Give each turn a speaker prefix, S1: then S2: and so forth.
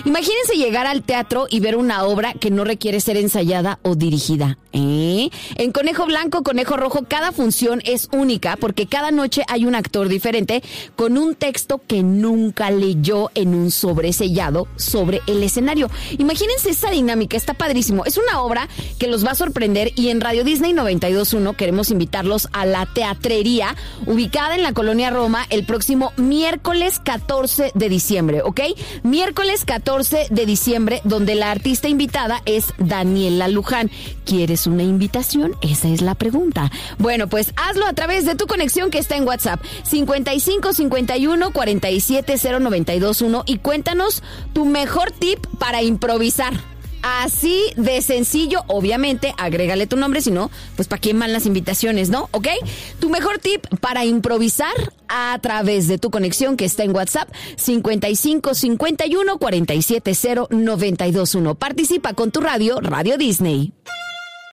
S1: Imagínense llegar al teatro y ver una obra que no requiere ser ensayada o dirigida. En Conejo Blanco, Conejo Rojo, cada función es única porque cada noche hay un actor diferente con un texto que nunca leyó en un sobresellado sobre el escenario. Imagínense esa dinámica, está padrísimo. Es una obra que los va a sorprender y en Radio Disney 92.1 queremos invitarlos a la teatrería ubicada en la Colonia Roma el próximo miércoles 14 de diciembre, ¿ok? Miércoles 14 de diciembre, donde la artista invitada es Daniela Luján. ¿Quieres una invitación? Esa es la pregunta. Bueno, pues hazlo a través de tu conexión que está en WhatsApp 55 51 47 0921 y cuéntanos tu mejor tip para improvisar. Así de sencillo, obviamente, agrégale tu nombre, si no, pues ¿para quién van las invitaciones, no? ¿Ok? Tu mejor tip para improvisar a través de tu conexión que está en WhatsApp 55 51 47 0921. Participa con tu radio, Radio Disney.